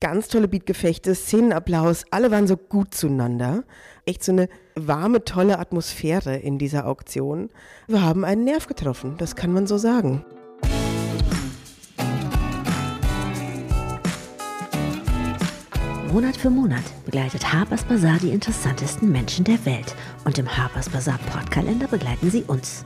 Ganz tolle Beatgefechte, Szenenapplaus, alle waren so gut zueinander. Echt so eine warme, tolle Atmosphäre in dieser Auktion. Wir haben einen Nerv getroffen, das kann man so sagen. Monat für Monat begleitet Harper's Bazaar die interessantesten Menschen der Welt. Und im Harper's Bazaar Podkalender begleiten sie uns.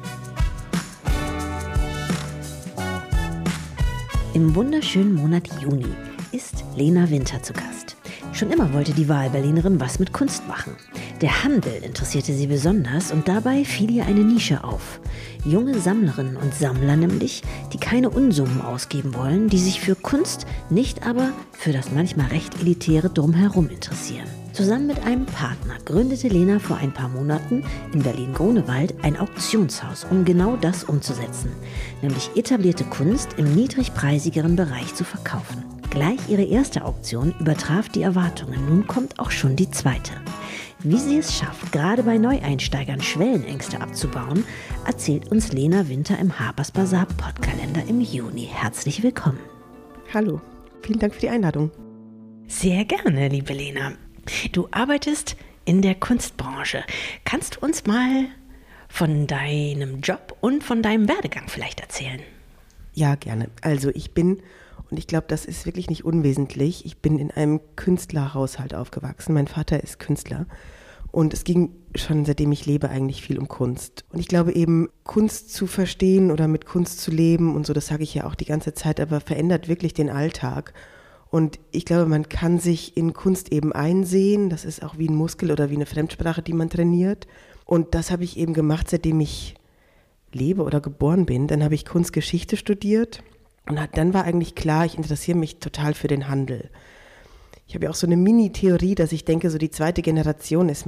Im wunderschönen Monat Juni ist Lena Winter zu Gast. Schon immer wollte die Wahlberlinerin was mit Kunst machen. Der Handel interessierte sie besonders und dabei fiel ihr eine Nische auf. Junge Sammlerinnen und Sammler nämlich, die keine Unsummen ausgeben wollen, die sich für Kunst, nicht aber für das manchmal recht elitäre Drumherum interessieren. Zusammen mit einem Partner gründete Lena vor ein paar Monaten in Berlin-Grunewald ein Auktionshaus, um genau das umzusetzen, nämlich etablierte Kunst im niedrigpreisigeren Bereich zu verkaufen. Gleich ihre erste Auktion übertraf die Erwartungen, nun kommt auch schon die zweite. Wie sie es schafft, gerade bei Neueinsteigern Schwellenängste abzubauen, erzählt uns Lena Winter im Harper's Bazaar Podkalender im Juni. Herzlich willkommen. Hallo, vielen Dank für die Einladung. Sehr gerne, liebe Lena. Du arbeitest in der Kunstbranche. Kannst du uns mal von deinem Job und von deinem Werdegang vielleicht erzählen? Ja, gerne. Also ich bin, und ich glaube, das ist wirklich nicht unwesentlich, ich bin in einem Künstlerhaushalt aufgewachsen. Mein Vater ist Künstler und es ging schon, seitdem ich lebe, eigentlich viel um Kunst. Und ich glaube eben, Kunst zu verstehen oder mit Kunst zu leben und so, das sage ich ja auch die ganze Zeit, aber verändert wirklich den Alltag. Und ich glaube, man kann sich in Kunst eben einsehen. Das ist auch wie ein Muskel oder wie eine Fremdsprache, die man trainiert. Und das habe ich eben gemacht, seitdem ich lebe oder geboren bin. Dann habe ich Kunstgeschichte studiert. Und dann war eigentlich klar, ich interessiere mich total für den Handel. Ich habe ja auch so eine Mini-Theorie, dass ich denke, so die zweite Generation ist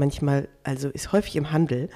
ist häufig im Handel,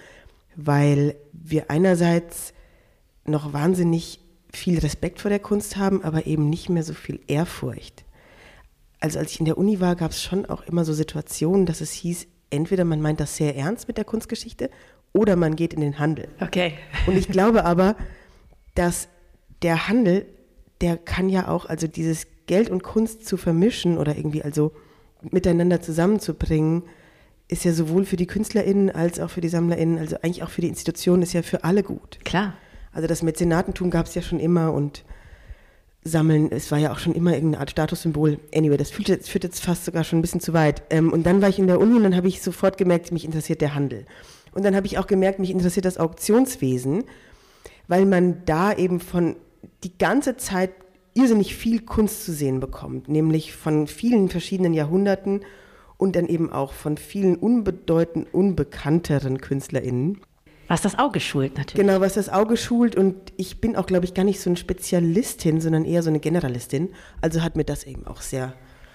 weil wir einerseits noch wahnsinnig viel Respekt vor der Kunst haben, aber eben nicht mehr so viel Ehrfurcht. Also als ich in der Uni war, gab es schon auch immer so Situationen, dass es hieß, entweder man meint das sehr ernst mit der Kunstgeschichte oder man geht in den Handel. Okay. Und ich glaube aber, dass der Handel, der kann ja auch, also dieses Geld und Kunst zu vermischen oder irgendwie also miteinander zusammenzubringen, ist ja sowohl für die KünstlerInnen als auch für die SammlerInnen, also eigentlich auch für die Institutionen, ist ja für alle gut. Klar. Also das Mäzenatentum gab es ja schon immer und Sammeln, es war ja auch schon immer irgendeine Art Statussymbol. Anyway, das führt jetzt fast sogar schon ein bisschen zu weit. Und dann war ich in der Uni und dann habe ich sofort gemerkt, mich interessiert der Handel. Und dann habe ich auch gemerkt, mich interessiert das Auktionswesen, weil man da eben von die ganze Zeit irrsinnig viel Kunst zu sehen bekommt, nämlich von vielen verschiedenen Jahrhunderten und dann eben auch von vielen unbekannteren KünstlerInnen. Was das Auge schult natürlich. Genau, was das Auge schult und ich bin auch, glaube ich, gar nicht so eine Spezialistin, sondern eher so eine Generalistin. Also hat mir das eben auch sehr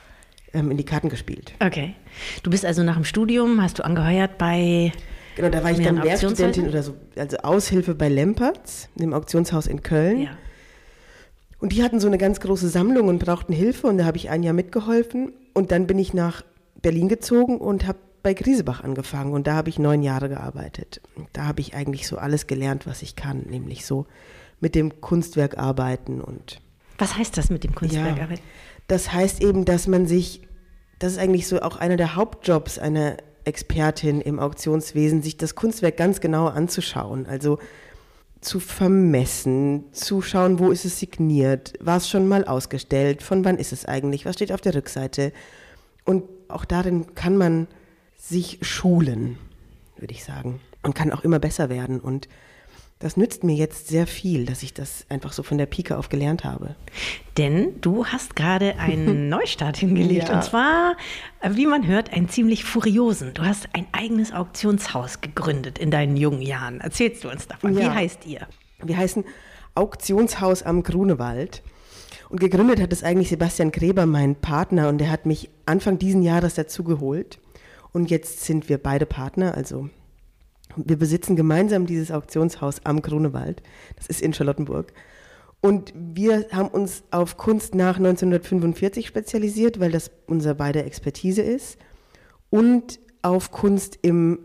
in die Karten gespielt. Okay. Du bist also nach dem Studium, hast du angeheuert bei... Genau, da war ich dann Werkstudentin oder so, also Aushilfe bei Lempertz, dem Auktionshaus in Köln. Ja. Und die hatten so eine ganz große Sammlung und brauchten Hilfe und da habe ich ein Jahr mitgeholfen. Und dann bin ich nach Berlin gezogen und habe bei Griesebach angefangen und da habe ich 9 Jahre gearbeitet. Da habe ich eigentlich so alles gelernt, was ich kann, nämlich so mit dem Kunstwerk arbeiten. Und was heißt das mit dem Kunstwerk arbeiten? Das heißt eben, dass das ist eigentlich so auch einer der Hauptjobs einer Expertin im Auktionswesen, sich das Kunstwerk ganz genau anzuschauen, also zu vermessen, zu schauen, wo ist es signiert, war es schon mal ausgestellt, von wann ist es eigentlich, was steht auf der Rückseite. Und auch darin kann man sich schulen, würde ich sagen, und kann auch immer besser werden. Und das nützt mir jetzt sehr viel, dass ich das einfach so von der Pike auf gelernt habe. Denn du hast gerade einen Neustart hingelegt. Ja. Und zwar, wie man hört, einen ziemlich furiosen. Du hast ein eigenes Auktionshaus gegründet in deinen jungen Jahren. Erzählst du uns davon? Ja. Wie heißt ihr? Wir heißen Auktionshaus am Grunewald. Und gegründet hat es eigentlich Sebastian Gräber, mein Partner. Und der hat mich Anfang diesen Jahres dazugeholt. Und jetzt sind wir beide Partner, also wir besitzen gemeinsam dieses Auktionshaus am Grunewald. Das ist in Charlottenburg. Und wir haben uns auf Kunst nach 1945 spezialisiert, weil das unser beider Expertise ist. Und auf Kunst im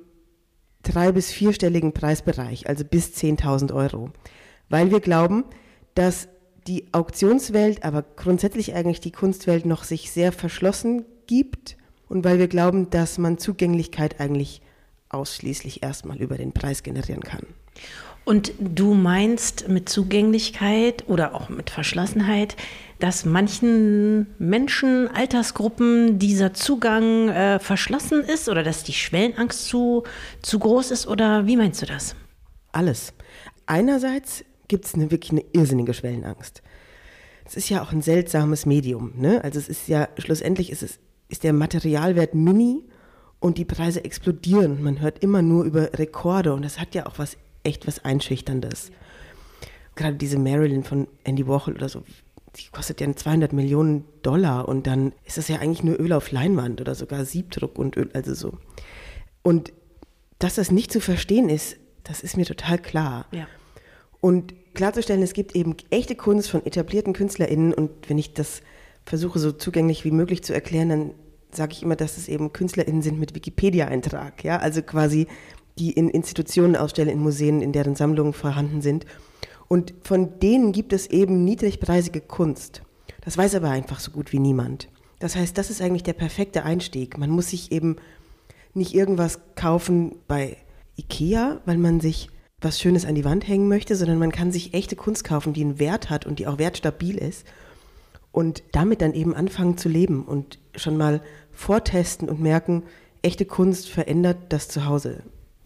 3- bis 4-stelligen Preisbereich, also bis 10.000 Euro. Weil wir glauben, dass die Auktionswelt, aber grundsätzlich eigentlich die Kunstwelt noch sich sehr verschlossen gibt und weil wir glauben, dass man Zugänglichkeit eigentlich ausschließlich erstmal über den Preis generieren kann. Und du meinst mit Zugänglichkeit oder auch mit Verschlossenheit, dass manchen Menschen, Altersgruppen dieser Zugang verschlossen ist oder dass die Schwellenangst zu groß ist oder wie meinst du das? Alles. Einerseits gibt es wirklich eine irrsinnige Schwellenangst. Es ist ja auch ein seltsames Medium, ne? Also es ist ja, schlussendlich ist der Materialwert mini und die Preise explodieren. Man hört immer nur über Rekorde und das hat ja auch was Einschüchterndes. Gerade diese Marilyn von Andy Warhol oder so, die kostet ja $200 Millionen und dann ist das ja eigentlich nur Öl auf Leinwand oder sogar Siebdruck und Öl, also so. Und dass das nicht zu verstehen ist, das ist mir total klar. Ja. Und klarzustellen, es gibt eben echte Kunst von etablierten KünstlerInnen und wenn ich das versuche so zugänglich wie möglich zu erklären, dann sage ich immer, dass es eben KünstlerInnen sind mit Wikipedia-Eintrag, ja, also quasi die in Institutionen ausstellen, in Museen, in deren Sammlungen vorhanden sind. Und von denen gibt es eben niedrigpreisige Kunst. Das weiß aber einfach so gut wie niemand. Das heißt, das ist eigentlich der perfekte Einstieg. Man muss sich eben nicht irgendwas kaufen bei Ikea, weil man sich was Schönes an die Wand hängen möchte, sondern man kann sich echte Kunst kaufen, die einen Wert hat und die auch wertstabil ist und damit dann eben anfangen zu leben und schon mal vortesten und merken, echte Kunst verändert das Zuhause.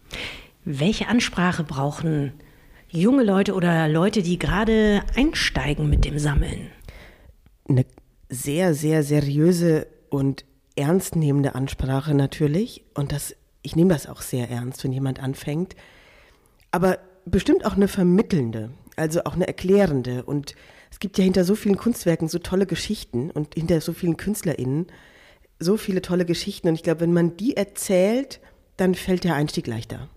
Welche Ansprache brauchen junge Leute oder Leute, die gerade einsteigen mit dem Sammeln? Eine sehr, sehr seriöse und ernstnehmende Ansprache natürlich. Und ich nehme das auch sehr ernst, wenn jemand anfängt. Aber bestimmt auch eine vermittelnde, also auch eine erklärende. Und es gibt ja hinter so vielen Kunstwerken so tolle Geschichten und hinter so vielen KünstlerInnen so viele tolle Geschichten. Und ich glaube, wenn man die erzählt, dann fällt der Einstieg leichter.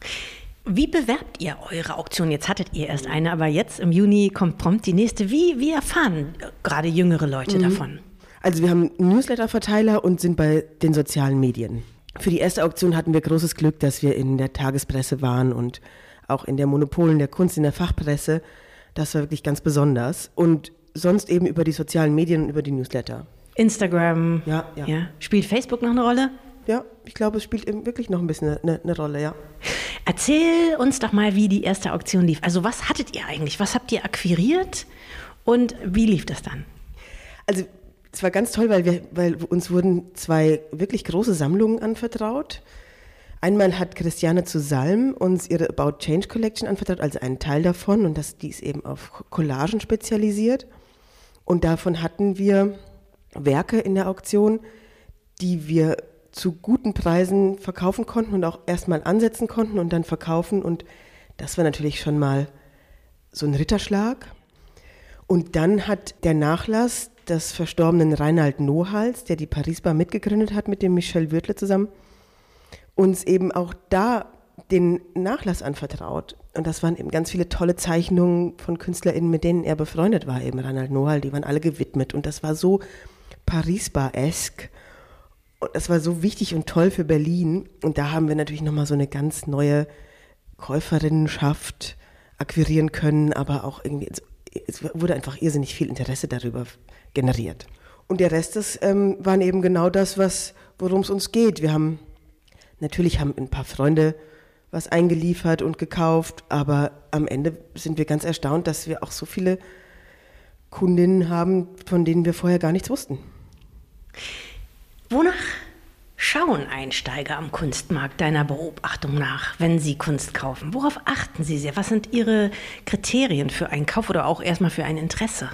Wie bewerbt ihr eure Auktion? Jetzt hattet ihr erst eine, aber jetzt im Juni kommt prompt die nächste. Wie erfahren gerade jüngere Leute davon? Also wir haben einen Newsletter-Verteiler und sind bei den sozialen Medien. Für die erste Auktion hatten wir großes Glück, dass wir in der Tagespresse waren und auch in der Monopolen der Kunst, in der Fachpresse. Das war wirklich ganz besonders. Und sonst eben über die sozialen Medien und über die Newsletter. Instagram. Ja. Spielt Facebook noch eine Rolle? Ja, ich glaube, es spielt eben wirklich noch ein bisschen eine Rolle, ja. Erzähl uns doch mal, wie die erste Auktion lief. Also was hattet ihr eigentlich? Was habt ihr akquiriert und wie lief das dann? Also es war ganz toll, weil uns wurden 2 wirklich große Sammlungen anvertraut. Einmal hat Christiane zu Salm uns ihre About Change Collection anvertraut, also einen Teil davon und die ist eben auf Collagen spezialisiert. Und davon hatten wir Werke in der Auktion, die wir zu guten Preisen verkaufen konnten und auch erstmal ansetzen konnten und dann verkaufen. Und das war natürlich schon mal so ein Ritterschlag. Und dann hat der Nachlass des verstorbenen Reinhard Nohals, der die Paris-Bar mitgegründet hat mit dem Michel Würtle zusammen, uns eben auch da den Nachlass anvertraut. Und das waren eben ganz viele tolle Zeichnungen von KünstlerInnen, mit denen er befreundet war, eben Reinhard Nohal, die waren alle gewidmet. Und das war so Paris-Bar-esk. Und das war so wichtig und toll für Berlin. Und da haben wir natürlich nochmal so eine ganz neue Käuferinnenschaft akquirieren können, aber auch irgendwie, es wurde einfach irrsinnig viel Interesse darüber generiert. Und der Rest waren eben genau das, worum es uns geht. Natürlich haben ein paar Freunde was eingeliefert und gekauft, aber am Ende sind wir ganz erstaunt, dass wir auch so viele Kundinnen haben, von denen wir vorher gar nichts wussten. Wonach schauen Einsteiger am Kunstmarkt deiner Beobachtung nach, wenn sie Kunst kaufen? Worauf achten sie sehr? Was sind ihre Kriterien für einen Kauf oder auch erstmal für ein Interesse?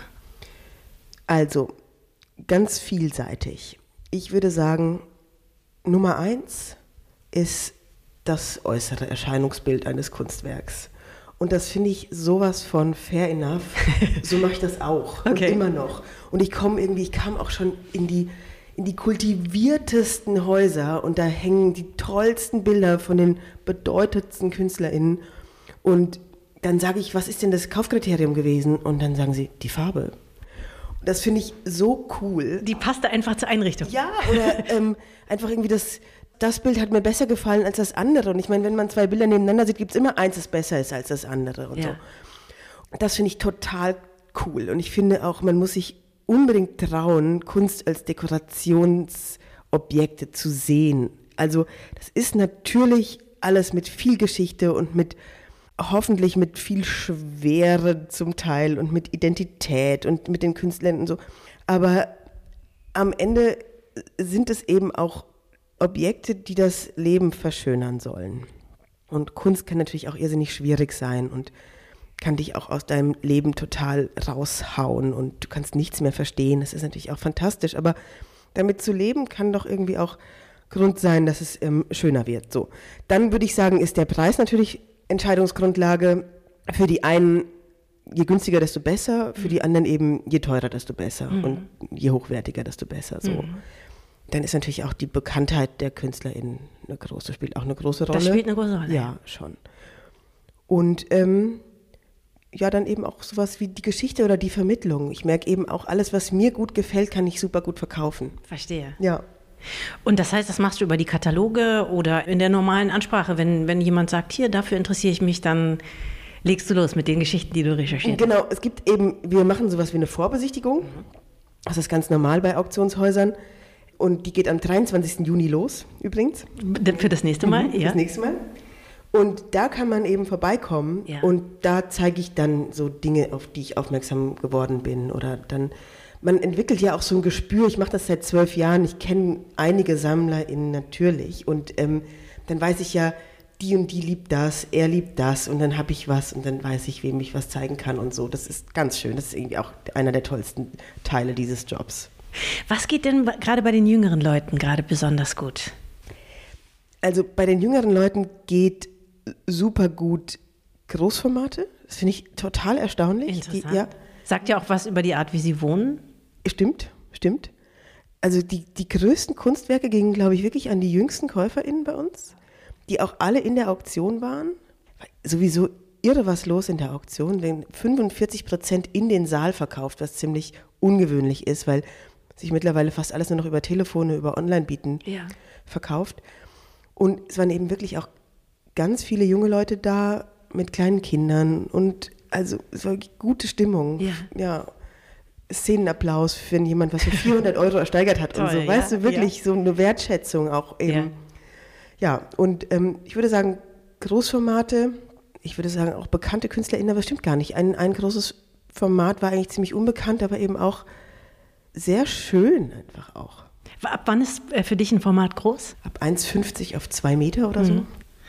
Also, ganz vielseitig. Ich würde sagen, Nummer 1 ist das äußere Erscheinungsbild eines Kunstwerks. Und das finde ich sowas von fair enough. So mache ich das auch. Okay. Und immer noch. Und ich kam auch schon in die kultiviertesten Häuser und da hängen die tollsten Bilder von den bedeutendsten KünstlerInnen. Und dann sage ich, was ist denn das Kaufkriterium gewesen? Und dann sagen sie, die Farbe. Und das finde ich so cool. Die passte einfach zur Einrichtung. Ja, oder einfach irgendwie das Bild hat mir besser gefallen als das andere. Und ich meine, wenn man 2 Bilder nebeneinander sieht, gibt es immer eins, das besser ist als das andere. Und so. Und das finde ich total cool. Und ich finde auch, man muss sich unbedingt trauen, Kunst als Dekorationsobjekte zu sehen. Also das ist natürlich alles mit viel Geschichte und hoffentlich mit viel Schwere zum Teil und mit Identität und mit den Künstlern und so. Aber am Ende sind es eben auch Objekte, die das Leben verschönern sollen. Und Kunst kann natürlich auch irrsinnig schwierig sein und kann dich auch aus deinem Leben total raushauen und du kannst nichts mehr verstehen. Das ist natürlich auch fantastisch, aber damit zu leben kann doch irgendwie auch Grund sein, dass es schöner wird. So. Dann würde ich sagen, ist der Preis natürlich Entscheidungsgrundlage. Für die einen, je günstiger, desto besser, für die anderen eben, je teurer, desto besser und je hochwertiger, desto besser. So. Dann ist natürlich auch die Bekanntheit der KünstlerInnen spielt auch eine große Rolle. Das spielt eine große Rolle. Ja, schon. Und ja, dann eben auch sowas wie die Geschichte oder die Vermittlung. Ich merke eben auch, alles, was mir gut gefällt, kann ich super gut verkaufen. Verstehe. Ja. Und das heißt, das machst du über die Kataloge oder in der normalen Ansprache, wenn jemand sagt, hier, dafür interessiere ich mich, dann legst du los mit den Geschichten, die du recherchierst. Genau, es gibt eben, wir machen sowas wie eine Vorbesichtigung. Das ist ganz normal bei Auktionshäusern. Und die geht am 23. Juni los, übrigens. Für das nächste Mal? Ja. Das nächste Mal. Und da kann man eben vorbeikommen und da zeige ich dann so Dinge, auf die ich aufmerksam geworden bin. Oder dann, man entwickelt ja auch so ein Gespür, ich mache das seit 12 Jahren, ich kenne einige SammlerInnen natürlich und dann weiß ich ja, die und die liebt das, er liebt das und dann habe ich was und dann weiß ich, wem ich was zeigen kann und so. Das ist ganz schön, das ist irgendwie auch einer der tollsten Teile dieses Jobs. Was geht denn gerade bei den jüngeren Leuten gerade besonders gut? Also bei den jüngeren Leuten geht super gut Großformate. Das finde ich total erstaunlich. Interessant. Sagt ja auch was über die Art, wie sie wohnen. Stimmt. Also die größten Kunstwerke gingen, glaube ich, wirklich an die jüngsten KäuferInnen bei uns, die auch alle in der Auktion waren. Sowieso irre was los in der Auktion, wenn 45% in den Saal verkauft, was ziemlich ungewöhnlich ist, weil sich mittlerweile fast alles nur noch über Telefone, über Online-Bieten verkauft. Und es waren eben wirklich auch ganz viele junge Leute da mit kleinen Kindern und also es war wirklich gute Stimmung. Ja. Szenenapplaus, wenn jemand was für 400 € ersteigert hat. Toll, und so, weißt du, wirklich so eine Wertschätzung auch eben. Ja, und ich würde sagen, Großformate, ich würde sagen auch bekannte KünstlerInnen, aber stimmt gar nicht. Ein großes Format war eigentlich ziemlich unbekannt, aber eben auch sehr schön einfach auch. Ab wann ist für dich ein Format groß? Ab 1,50 auf 2 Meter oder so.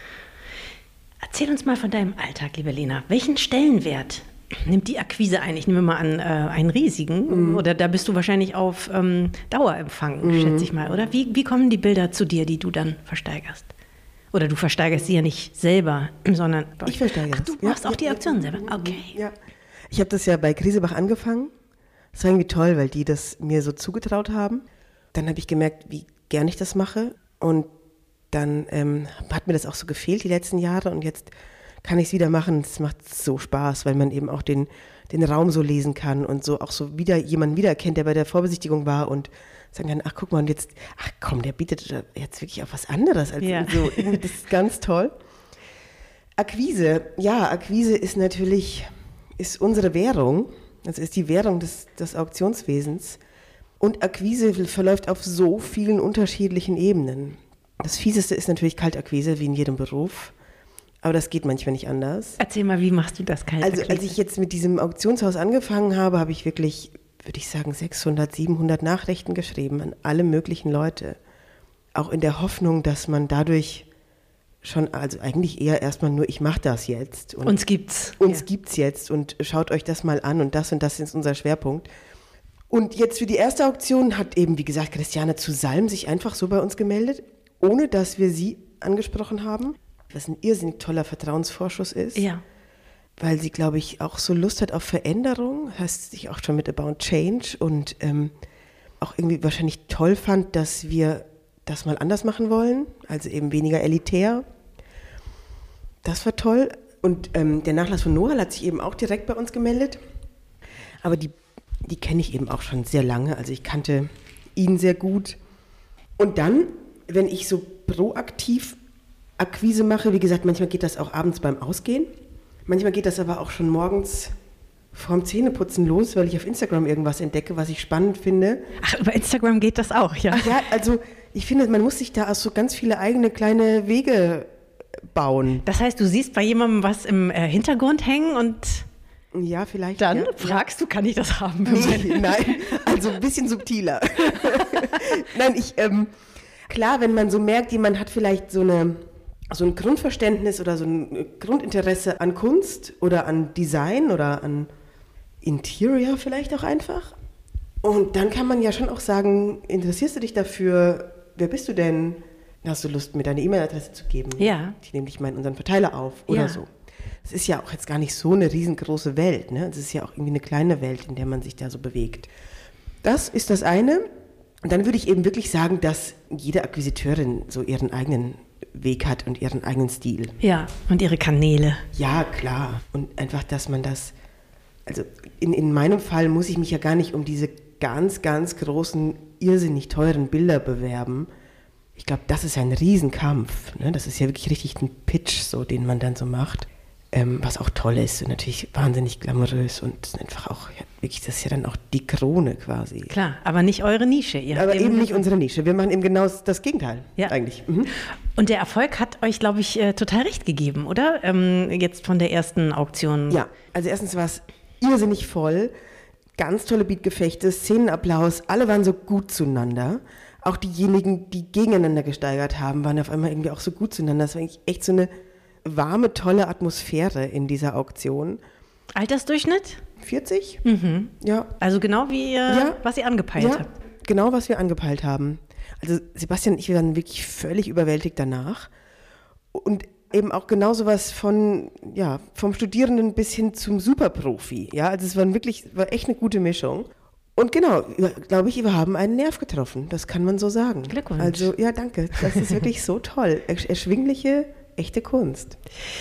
Erzähl uns mal von deinem Alltag, liebe Lena. Welchen Stellenwert nimmt die Akquise ein? Ich nehme mal an, einen riesigen. Oder da bist du wahrscheinlich auf Dauerempfang, schätze ich mal. Oder wie kommen die Bilder zu dir, die du dann versteigerst? Oder du versteigerst sie ja nicht selber, sondern... Ich versteigere. Ach, du machst auch die Auktion selber? Okay. Ja. Ich habe das ja bei Griesebach angefangen. Das war irgendwie toll, weil die das mir so zugetraut haben. Dann habe ich gemerkt, wie gern ich das mache. Und dann hat mir das auch so gefehlt die letzten Jahre. Und jetzt kann ich es wieder machen. Es macht so Spaß, weil man eben auch den Raum so lesen kann und so auch so jemanden wiedererkennt, der bei der Vorbesichtigung war und sagen kann, ach guck mal, und jetzt, ach komm, der bietet jetzt wirklich auf was anderes als so. Das ist ganz toll. Akquise, ja, Akquise ist natürlich, ist unsere Währung, also ist die Währung des Auktionswesens. Und Akquise verläuft auf so vielen unterschiedlichen Ebenen. Das Fieseste ist natürlich Kaltakquise, wie in jedem Beruf. Aber das geht manchmal nicht anders. Erzähl mal, wie machst du das Kaltakquise? Also als ich jetzt mit diesem Auktionshaus angefangen habe, habe ich wirklich, würde ich sagen, 600, 700 Nachrichten geschrieben an alle möglichen Leute. Auch in der Hoffnung, dass man dadurch schon, also eigentlich eher erstmal nur, ich mache das jetzt. Und uns gibt's. Gibt's jetzt und schaut euch das mal an und das ist unser Schwerpunkt. Und jetzt für die erste Auktion hat eben, wie gesagt, Christiane zu Salm sich einfach so bei uns gemeldet, ohne dass wir sie angesprochen haben. Was ein irrsinnig toller Vertrauensvorschuss ist. Ja. Weil sie, glaube ich, auch so Lust hat auf Veränderung, heißt sich auch schon mit About Change und auch irgendwie wahrscheinlich toll fand, dass wir das mal anders machen wollen, also eben weniger elitär. Das war toll. Und der Nachlass von Noah hat sich eben auch direkt bei uns gemeldet. Aber die kenne ich eben auch schon sehr lange, also ich kannte ihn sehr gut. Und dann, wenn ich so proaktiv Akquise mache, wie gesagt, manchmal geht das auch abends beim Ausgehen, manchmal geht das aber auch schon morgens vorm Zähneputzen los, weil ich auf Instagram irgendwas entdecke, was ich spannend finde. Ach, über Instagram geht das auch, ja? Ach ja, also ich finde, man muss sich da auch so ganz viele eigene kleine Wege bauen. Das heißt, du siehst bei jemandem was im Hintergrund hängen und ja, vielleicht. Dann ja. fragst du, kann ich das haben? Nee, nein, also ein bisschen subtiler. Nein, klar, wenn man so merkt, jemand hat vielleicht so ein Grundverständnis oder so ein Grundinteresse an Kunst oder an Design oder an Interior vielleicht auch einfach. Und dann kann man ja schon auch sagen, interessierst du dich dafür, wer bist du denn? Hast du Lust, mir deine E-Mail-Adresse zu geben? Ja. Ich nehme dich mal in unseren Verteiler auf oder so. Es ist ja auch jetzt gar nicht so eine riesengroße Welt. Ne? Es ist ja auch irgendwie eine kleine Welt, in der man sich da so bewegt. Das ist das eine. Und dann würde ich eben wirklich sagen, dass jede Akquisiteurin so ihren eigenen Weg hat und ihren eigenen Stil. Ja, und ihre Kanäle. Ja, klar. Und einfach, dass man das, also in meinem Fall muss ich mich ja gar nicht um diese ganz, ganz großen, irrsinnig teuren Bilder bewerben. Ich glaube, das ist ein Riesenkampf. Ne? Das ist ja wirklich richtig ein Pitch, so, den man dann so macht. Was auch toll ist und natürlich wahnsinnig glamourös und einfach auch, ja, wirklich, das ist ja dann auch die Krone quasi. Klar, aber nicht eure Nische. Aber eben nicht unsere Nische. Wir machen eben genau das Gegenteil eigentlich. Mhm. Und der Erfolg hat euch, glaube ich, total recht gegeben, oder? Jetzt von der ersten Auktion. Ja, also erstens war es irrsinnig voll, ganz tolle Beatgefechte, Szenenapplaus, alle waren so gut zueinander. Auch diejenigen, die gegeneinander gesteigert haben, waren auf einmal irgendwie auch so gut zueinander. Das war eigentlich echt so eine warme, tolle Atmosphäre in dieser Auktion. Altersdurchschnitt? 40? Mhm. Ja. Also genau wie, was ihr angepeilt habt. Genau, was wir angepeilt haben. Also Sebastian und ich waren wirklich völlig überwältigt danach. Und eben auch genau sowas vom Studierenden bis hin zum Superprofi. Ja, also es war echt eine gute Mischung. Und genau, glaube ich, wir haben einen Nerv getroffen. Das kann man so sagen. Glückwunsch. Also ja, danke. Das ist wirklich so toll. Erschwingliche, echte Kunst.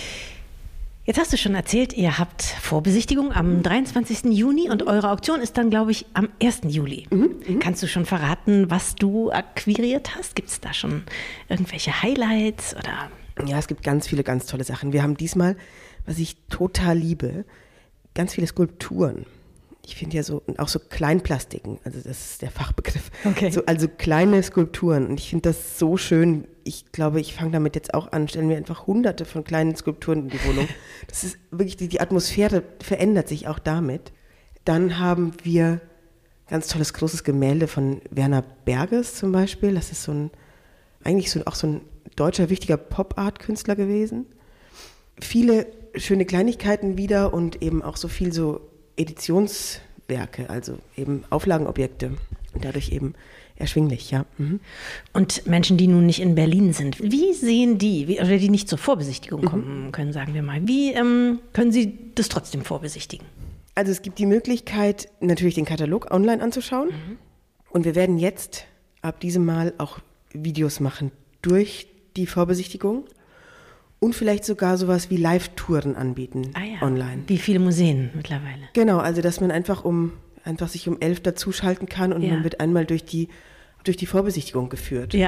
Jetzt hast du schon erzählt, ihr habt Vorbesichtigung am 23. Juni und eure Auktion ist dann, glaube ich, am 1. Juli. Kannst du schon verraten, was du akquiriert hast? Gibt es da schon irgendwelche Highlights oder? Ja, es gibt ganz viele ganz tolle Sachen. Wir haben diesmal, was ich total liebe, ganz viele Skulpturen. Ich finde ja auch so Kleinplastiken, also das ist der Fachbegriff. Okay. Also kleine Skulpturen und ich finde das so schön. Ich glaube, ich fange damit jetzt auch an, stellen wir einfach hunderte von kleinen Skulpturen in die Wohnung. Das ist wirklich, die Atmosphäre verändert sich auch damit. Dann haben wir ganz tolles großes Gemälde von Werner Berges zum Beispiel. Das ist auch so ein deutscher wichtiger Pop-Art-Künstler gewesen. Viele schöne Kleinigkeiten wieder und eben auch so viel so Editionswerke, also eben Auflagenobjekte und dadurch eben erschwinglich, ja. Mhm. Und Menschen, die nun nicht in Berlin sind, wie sehen die, oder die nicht zur Vorbesichtigung kommen können, sagen wir mal, wie können sie das trotzdem vorbesichtigen? Also es gibt die Möglichkeit, natürlich den Katalog online anzuschauen und wir werden jetzt ab diesem Mal auch Videos machen durch die Vorbesichtigung. Und vielleicht sogar sowas wie Live-Touren anbieten online. Wie viele Museen mittlerweile. Genau, also dass man einfach sich um 11 dazuschalten kann und man wird einmal durch die Vorbesichtigung geführt. Ja.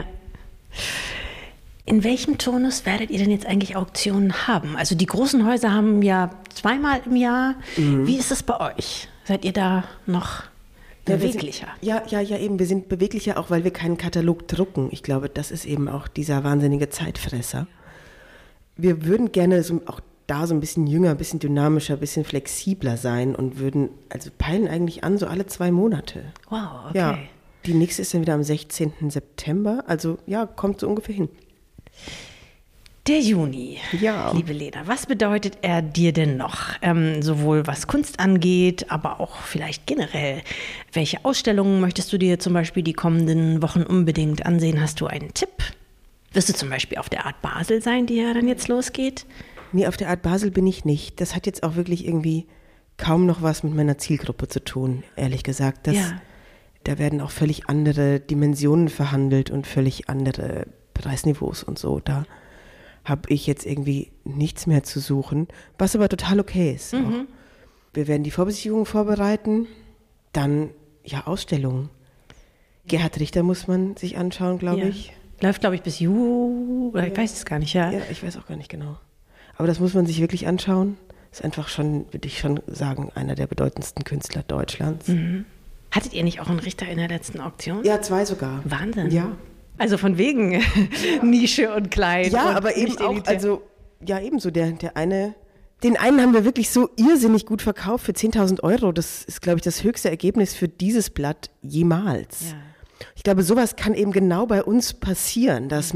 In welchem Turnus werdet ihr denn jetzt eigentlich Auktionen haben? Also die großen Häuser haben ja zweimal im Jahr. Wie ist das bei euch? Seid ihr da noch beweglicher? Ja, eben. Wir sind beweglicher, auch weil wir keinen Katalog drucken. Ich glaube, das ist eben auch dieser wahnsinnige Zeitfresser. Wir würden gerne auch da so ein bisschen jünger, ein bisschen dynamischer, ein bisschen flexibler sein und peilen eigentlich an, so alle 2 Monate. Wow, okay. Ja, die nächste ist dann wieder am 16. September, also ja, kommt so ungefähr hin. Der Juni, ja. Liebe Lena, was bedeutet er dir denn noch? Sowohl was Kunst angeht, aber auch vielleicht generell. Welche Ausstellungen möchtest du dir zum Beispiel die kommenden Wochen unbedingt ansehen? Hast du einen Tipp? Wirst du zum Beispiel auf der Art Basel sein, die ja dann jetzt losgeht? Nee, auf der Art Basel bin ich nicht. Das hat jetzt auch wirklich irgendwie kaum noch was mit meiner Zielgruppe zu tun, ehrlich gesagt. Da werden auch völlig andere Dimensionen verhandelt und völlig andere Preisniveaus und so. Da habe ich jetzt irgendwie nichts mehr zu suchen, was aber total okay ist. Wir werden die Vorbesichtigung vorbereiten, dann Ausstellungen. Gerhard Richter muss man sich anschauen, glaube ich. Läuft, glaube ich, bis Juli, oder ich weiß es gar nicht, ja. Ja, ich weiß auch gar nicht genau. Aber das muss man sich wirklich anschauen. ist einfach schon, würde ich schon sagen, einer der bedeutendsten Künstler Deutschlands. Mhm. Hattet ihr nicht auch einen Richter in der letzten Auktion? Ja, 2 sogar. Wahnsinn. Ja. Also von wegen Nische und klein. Ja, und aber eben nicht auch, elitär. also, ja, ebenso der eine, den einen haben wir wirklich so irrsinnig gut verkauft für 10.000 €. Das ist, glaube ich, das höchste Ergebnis für dieses Blatt jemals. Ja. Ich glaube, sowas kann eben genau bei uns passieren, dass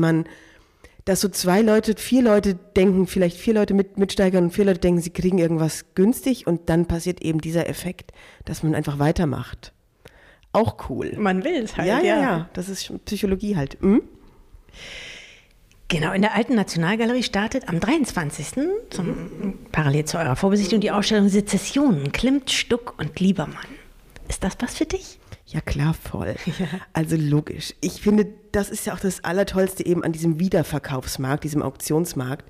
so 4 Leute denken, vielleicht 4 Leute mitsteigern und 4 Leute denken, sie kriegen irgendwas günstig und dann passiert eben dieser Effekt, dass man einfach weitermacht. Auch cool. Man will es halt. Ja. Das ist schon Psychologie halt. Hm? Genau, in der Alten Nationalgalerie startet am 23. Parallel zu eurer Vorbesichtigung die Ausstellung Sezessionen, Klimt, Stuck und Liebermann. Ist das was für dich? Ja, klar, voll. Ja. Also logisch. Ich finde, das ist ja auch das Allertollste eben an diesem Wiederverkaufsmarkt, diesem Auktionsmarkt,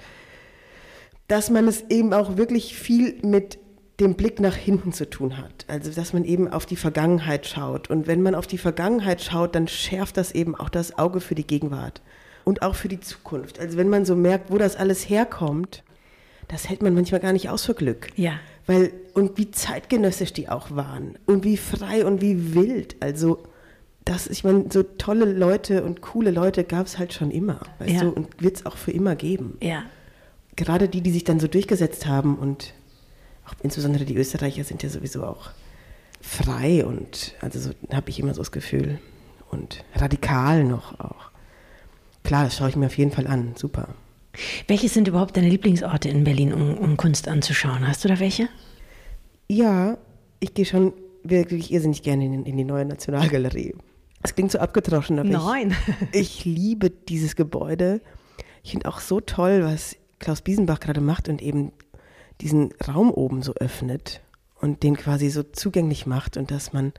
dass man es eben auch wirklich viel mit dem Blick nach hinten zu tun hat. Also, dass man eben auf die Vergangenheit schaut. Und wenn man auf die Vergangenheit schaut, dann schärft das eben auch das Auge für die Gegenwart und auch für die Zukunft. Also, wenn man so merkt, wo das alles herkommt, das hält man manchmal gar nicht aus vor Glück. Ja. Und wie zeitgenössisch die auch waren und wie frei und wie wild. Also, ich meine, so tolle Leute und coole Leute gab es halt schon immer, weißt du, und wird es auch für immer geben. Ja. Gerade die sich dann so durchgesetzt haben und auch insbesondere die Österreicher sind ja sowieso auch frei und also so habe ich immer so das Gefühl und radikal noch auch. Klar, das schaue ich mir auf jeden Fall an, super. Welche sind überhaupt deine Lieblingsorte in Berlin, um Kunst anzuschauen? Hast du da welche? Ja, ich gehe schon wirklich irrsinnig gerne in die neue Nationalgalerie. Das klingt so abgedroschen, aber Nein. ich liebe dieses Gebäude. Ich finde auch so toll, was Klaus Biesenbach gerade macht und eben diesen Raum oben so öffnet und den quasi so zugänglich macht und dass man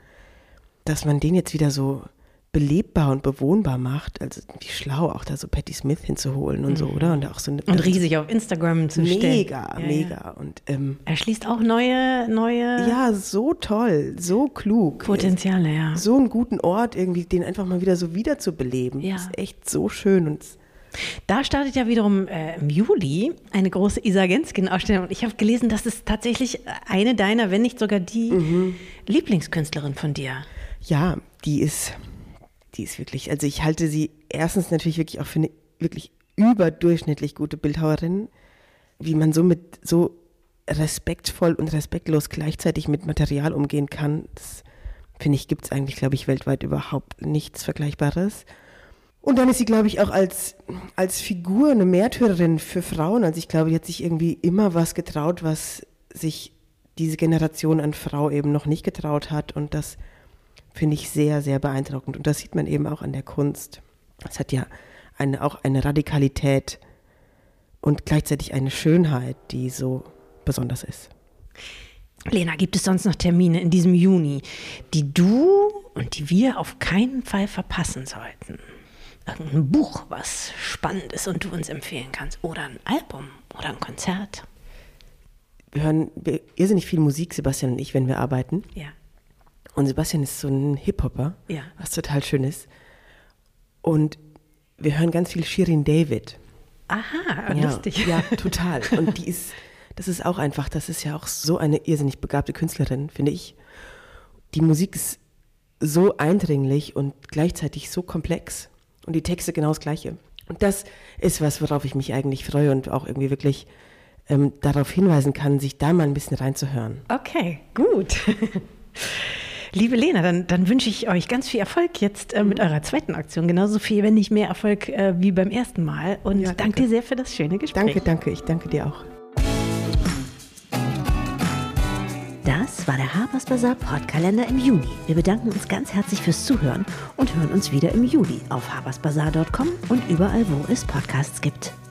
den jetzt wieder so belebbar und bewohnbar macht. Also wie schlau auch da so Patti Smith hinzuholen und so, oder? Und auch so und riesig auf Instagram zu stellen. Mega. Und er schließt auch neue. Ja, so toll, so klug. Potenziale, ja. So einen guten Ort irgendwie, den einfach mal wieder so wieder zu beleben. Ja. Das ist echt so schön und da startet ja wiederum im Juli eine große Isa Genskin-Ausstellung. Und ich habe gelesen, das ist tatsächlich eine deiner, wenn nicht sogar die Lieblingskünstlerin von dir. Ja, die ist wirklich, also ich halte sie erstens natürlich wirklich auch für eine wirklich überdurchschnittlich gute Bildhauerin, wie man so respektvoll und respektlos gleichzeitig mit Material umgehen kann. Das finde ich, gibt es eigentlich, glaube ich, weltweit überhaupt nichts Vergleichbares. Und dann ist sie, glaube ich, auch als Figur eine Märtyrerin für Frauen. Also ich glaube, die hat sich irgendwie immer was getraut, was sich diese Generation an Frau eben noch nicht getraut hat. Und das finde ich sehr, sehr beeindruckend. Und das sieht man eben auch an der Kunst. Es hat ja auch eine Radikalität und gleichzeitig eine Schönheit, die so besonders ist. Lena, gibt es sonst noch Termine in diesem Juni, die du und die wir auf keinen Fall verpassen sollten? Irgendein Buch, was spannend ist und du uns empfehlen kannst. Oder ein Album oder ein Konzert. Wir hören irrsinnig viel Musik, Sebastian und ich, wenn wir arbeiten. Ja. Und Sebastian ist so ein Hip-Hopper, Ja. was total schön ist. Und wir hören ganz viel Shirin David. Aha, Ja, lustig. ja, total. Und das ist auch einfach, das ist ja auch so eine irrsinnig begabte Künstlerin, finde ich. Die Musik ist so eindringlich und gleichzeitig so komplex. Und die Texte genau das Gleiche. Und das ist was, worauf ich mich eigentlich freue und auch irgendwie wirklich darauf hinweisen kann, sich da mal ein bisschen reinzuhören. Okay, gut. Liebe Lena, dann wünsche ich euch ganz viel Erfolg jetzt mit eurer zweiten Aktion. Genauso viel, wenn nicht mehr Erfolg wie beim ersten Mal. Und Ja, danke dir sehr für das schöne Gespräch. Danke, ich danke dir auch. Das war der Harper's Bazaar Podkalender im Juni. Wir bedanken uns ganz herzlich fürs Zuhören und hören uns wieder im Juli auf harpersbazaar.com und überall, wo es Podcasts gibt.